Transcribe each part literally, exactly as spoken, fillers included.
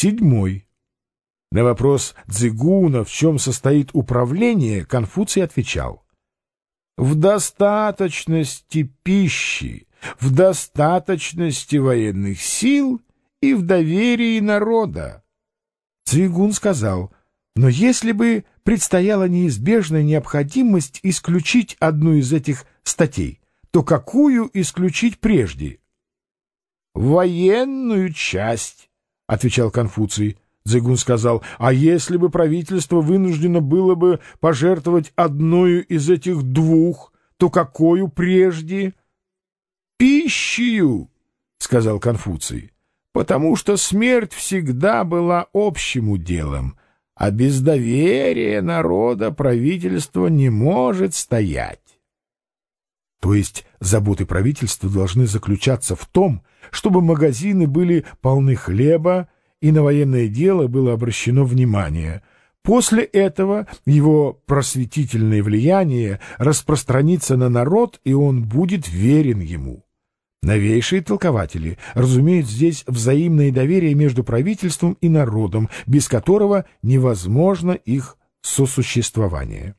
Седьмой. На вопрос Цзигуна, в чем состоит управление, Конфуций отвечал: в достаточности пищи, в достаточности военных сил и в доверии народа. Цзигун сказал: но если бы предстояла неизбежная необходимость исключить одну из этих статей, то какую исключить прежде? «Военную часть», — отвечал Конфуций. Цзигун сказал: а если бы правительство вынуждено было бы пожертвовать одною из этих двух, то какую прежде? «Пищею», — сказал Конфуций, потому что смерть всегда была общим уделом, а без доверия народа правительство не может стоять. То есть заботы правительства должны заключаться в том, чтобы магазины были полны хлеба, и на военное дело было обращено внимание. После этого его просветительное влияние распространится на народ, и он будет верен ему. Новейшие толкователи разумеют здесь взаимное доверие между правительством и народом, без которого невозможно их сосуществование.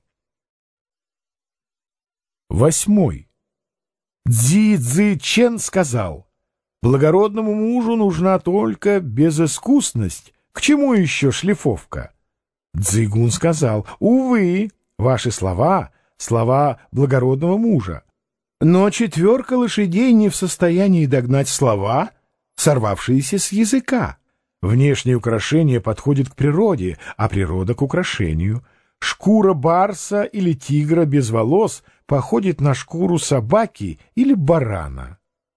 Восьмой. Цзи Цзичен сказал: благородному мужу нужна только безыскусность, к чему еще шлифовка? Цзигун сказал: увы, ваши слова — слова благородного мужа, но четверка лошадей не в состоянии догнать слова, сорвавшиеся с языка. Внешнее украшение подходит к природе, а природа — к украшению. Шкура барса или тигра без волос походит на шкуру собаки или барана.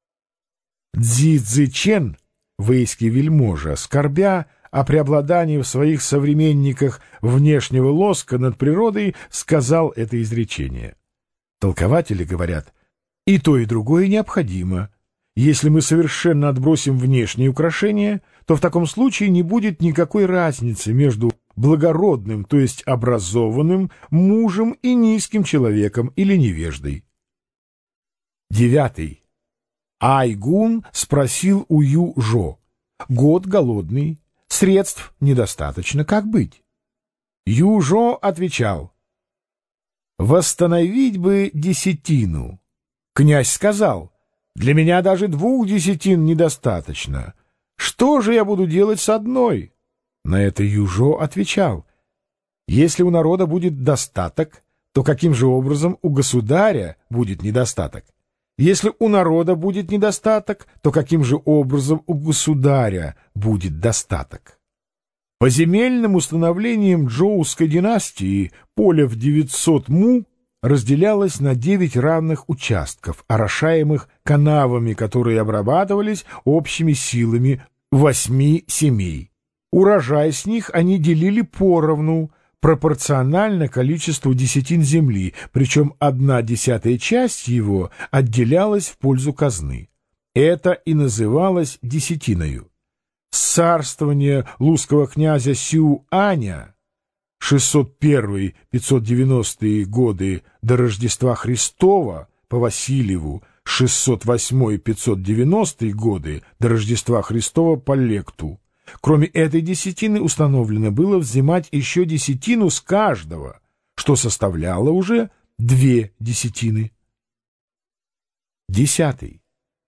Цзи Цзичен, вэйский вельможа, скорбя о преобладании в своих современниках внешнего лоска над природой, сказал это изречение. Толкователи говорят: и то, и другое необходимо. Если мы совершенно отбросим внешние украшения, то в таком случае не будет никакой разницы между благородным, то есть образованным мужем, и низким человеком или невеждой. Девятый. Айгун спросил у Ю-жо: год голодный, средств недостаточно, как быть? Ю-жо отвечал: восстановить бы десятину. Князь сказал: для меня даже двух десятин недостаточно. Что же я буду делать с одной? На это Ю-жо отвечал: если у народа будет достаток, то каким же образом у государя будет недостаток? Если у народа будет недостаток, то каким же образом у государя будет достаток? По земельным установлениям Чжоуской династии поле в девятьсот му разделялось на девять равных участков, орошаемых канавами, которые обрабатывались общими силами восьми семей. Урожай с них они делили поровну, пропорционально количеству десятин земли, причем одна десятая часть его отделялась в пользу казны. Это и называлось десятиною. С царствования лузского князя Сюаня шестьсот первый — пятьсот девяностые годы до Рождества Христова по Васильеву, шестьсот восьмой — пятьсот девяностые годы до Рождества Христова по Лекту. Кроме этой десятины установлено было взимать еще десятину с каждого, что составляло уже две десятины. Десятый.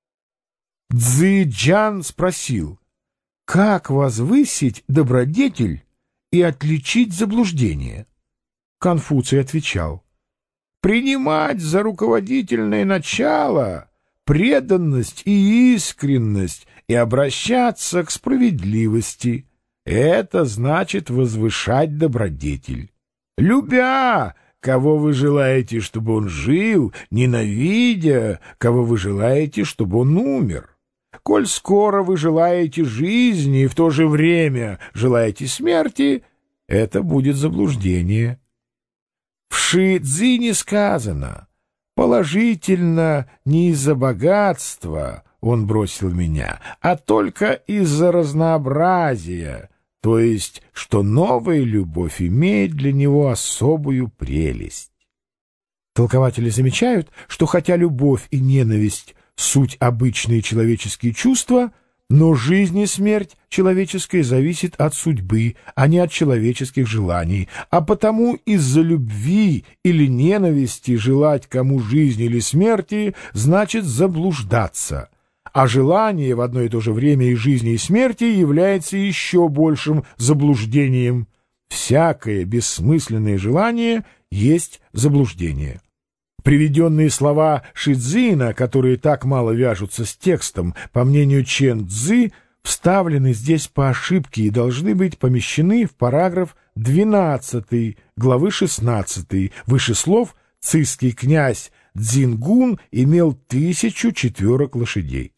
Цзы-джан спросил: как возвысить добродетель и отличить заблуждение? Конфуций отвечал: принимать за руководительное начало преданность и искренность и обращаться к справедливости. Это значит возвышать добродетель. Любя, кого вы желаете, чтобы он жил, ненавидя, кого вы желаете, чтобы он умер. Коль скоро вы желаете жизни и в то же время желаете смерти, это будет заблуждение. В Ши-цзине сказано: положительно не из-за богатства он бросил меня, а только из-за разнообразия, то есть, что новая любовь имеет для него особую прелесть. Толкователи замечают, что хотя любовь и ненависть — суть обычные человеческие чувства, Но жизнь и смерть человеческая зависит от судьбы, а не от человеческих желаний, а потому из-за любви или ненависти желать кому жизни или смерти значит заблуждаться, а желание в одно и то же время и жизни, и смерти является еще большим заблуждением. Всякое бессмысленное желание есть заблуждение. Приведенные слова Шидзина, которые так мало вяжутся с текстом, по мнению Чен Цзы, вставлены здесь по ошибке и должны быть помещены в параграф двенадцатый главы шестнадцатой. Выше слов «цийский князь Цзингун имел тысячу четверок лошадей».